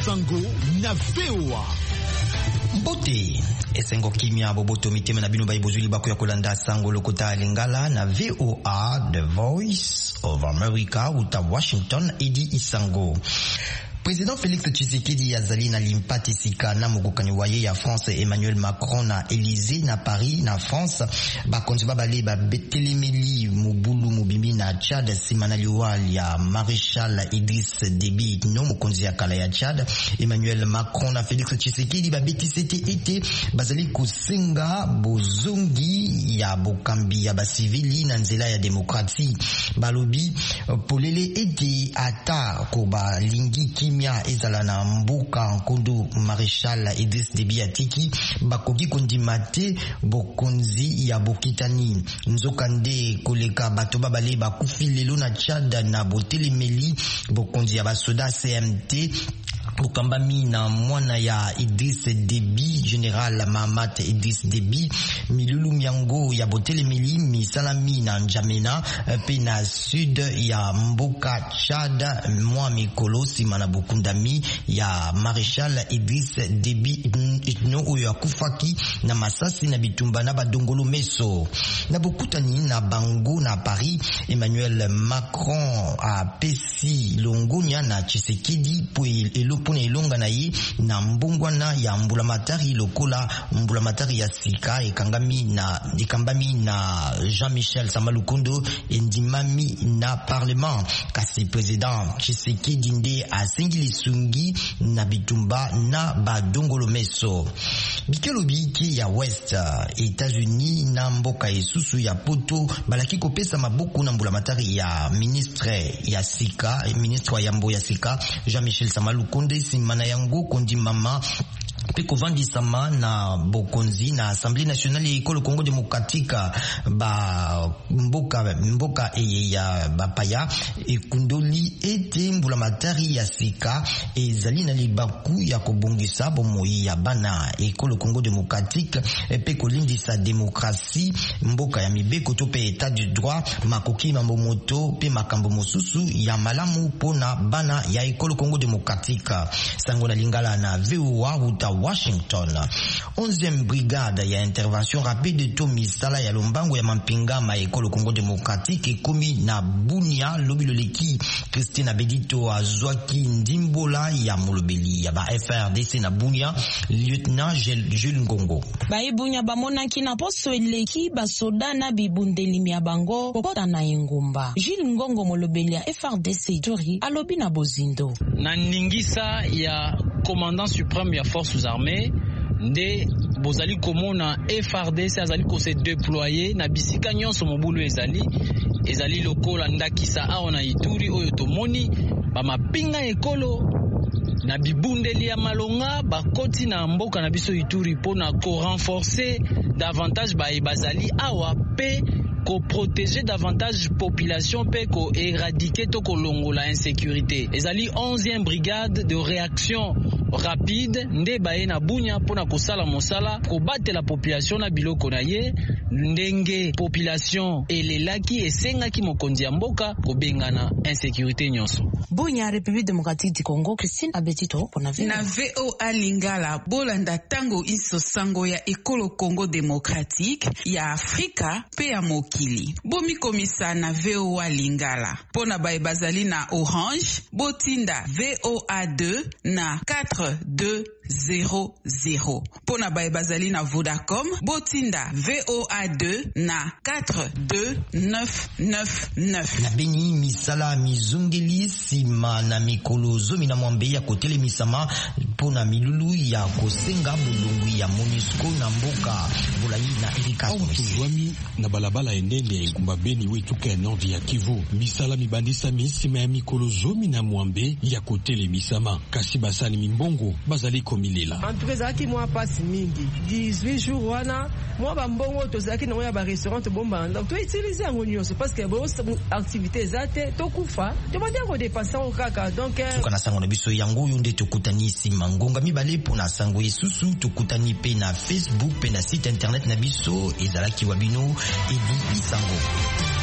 Sango na VOA. Bote esengo kimia boboto miteme na bino baibozuli bako ya kolanda sango lokota lingala na VOA, The Voice of America uta Washington Edi Isango. Président Félix Tshisekedi azali na limpati sika na mokokani waye ya France Emmanuel Macron na Élysée na Paris na France bakonzi babale betelemeli mobulu mobimbi na Tchad simana liwali ya Maréchal Idriss Déby no mokonzi ya kala ya Tchad. Emmanuel Macron na Félix Tshisekedi babetisete ete bazali kusenga bozongi ya bokambi ya basivili na nzela ya demokrasi. Balobi polele ete ata ko balingi kimia ezala na mbuka nkondo Maréchal Idriss Déby atiki bakoki kondimate bokonzi ya bokitani nzokande koleka bato babale bakufi lelo na Tchad na botelemeli bokonzi ya basoda CMT ukambami na mwana ya Idriss Déby, General Mahamat Idriss Déby, milulu miango ya botelemeli misalami na Njamena pe na sud ya mboka Tchad mwa mikolo sima na bokundami ya Maréchal Idriss Déby no oyo akufaki na masasi na bitumba na badongolo meso na bokutani na bango na Paris. Emmanuel Macron a pesi longonya na Tshisekedi po pona ilonga na ye na mbungwana ya mbulamatari lokola mbulamatari ya sika ekambami na Jean-Michel Samalukondo endimami na parlement. Kasi président Tshisekedi nde asengili sungi na bitumba na badongolo meso bikelo biki ya West États-Unis na mboka esusu ya poto balaki kopesa maboko na mbulamatari ya ministre ya sika ministre ya mbo ya sika Jean-Michel Samalukondo simana yango kondi mama peko vandi sama na bokonzi na Assemblée nationale ekolo Congo démocratique ba mboka ya bapaya ekundoli ete mbulamatari ya sika ezali na libaku ya kobongisa bomoi ya bana ekolo Congo démocratique peko lindisa demokrasi mboka ya mibeko to pe état du droit makoki mambo moto pe makambo mosusu ya malamu pona bana ya ekolo Congo démocratique. Sango na lingala na VOA uta Washington. 11e brigade ya intervention rapide to misala ya lombango ya mampinga ma ekolo Congo démocratique ekomi na Bunia lobilo leki Christina Bedito azwaki ndimbola ya molobeli ya ba FRDC na Bunia lieutenant Jules Ngongo. Ba Bunia bamonaki na poso eleki basoda na bibundeli ya bango kokota na engumba. Jules Ngongo molobeli ya FRDC tori alobi na bozindo. Na ningisa ya commandant suprême ya forces armées nde bozali komona FRDC azali ko se déployer na bisika nyonso mobulu ezali lokola ndakisa awa na Ituri oyo tomoni ba mapinga ekolo na bibundeli ya malonga bakoti na mboka na biso Ituri pona ko renforcer davantage bazali awa pe ko protéger davantage population pe ko éradiquer to ko longola insécurité. Ezali 11e brigade de réaction rapide nde baye na Bunia pona kosala mosala ko battre la population na biloko na ye ndenge population elelaki esengaki mokonzi ya mboka ko bengana insécurité nyonso. Bunia, République démocratique du Congo, Christine Abetito pona na VOA Lingala bolanda tango iso sango ya ekolo Congo démocratique ya Afrika pe ya mokili. Bomi komisa na VOA Lingala pona baye bazali na Orange botinda VOA2 na 4200. Pona baye bazali na Vodacom botinda VOA2 na 42999. Na beni misala mizungeli sima na mikolo zomi na mwambe ya kotele misama pona milulu ya kosenga bulungu ya MONUSCO na mboka Bulayi na Erika Tuzwami na balabala endende ya engumba Beni wetuka ya Nord ya Kivu misala mibandisa misima ya mikolo zomi na mwambe ya kotele misama kasi basani mimbongo bazali komilela antukezaki mwa pasi mingi 18 jours wana mwa bambongo tozalaki na ya ba restaurant bomba donc to utiliser yango nyonso parce que bo activité zate to kufa demande ko dépasser au kaka donc kana sango na biso yango yonde tokutani sima ngonga mibale pona sango isusu tokutani pe na Facebook pe na site internet na biso ezalaki wabino Edi Isango.